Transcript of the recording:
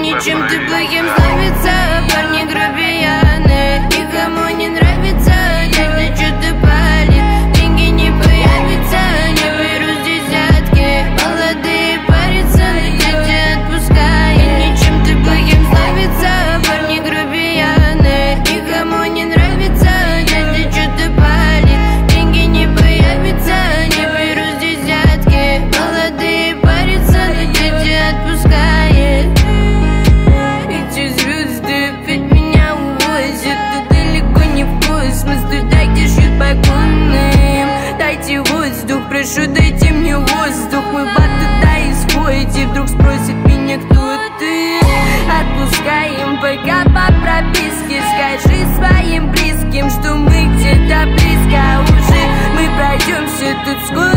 ничем ты плохим славится. Парни грубияны, никому не нравится. Дядя что-то палит, деньги не появятся. Не берут десятки, молодые парятся, но дядя отпускает. Ничем ты плохим славится. Парни грубияны, никому не нравится. Дядя что-то палит, деньги не появятся. Не берут десятки, молодые парятся, но дядя отпускает. Эти звезды опять меня увозят, да далеко не в космос, туда, где шьют погоны. Дайте воздух, прошу, дайте мне воздух. Мы в ад туда исходите, вдруг спросит меня, кто ты. Отпускаем пока по прописке. Скажи своим близким, что мы где-то близко уже. Мы пройдемся тут скоро.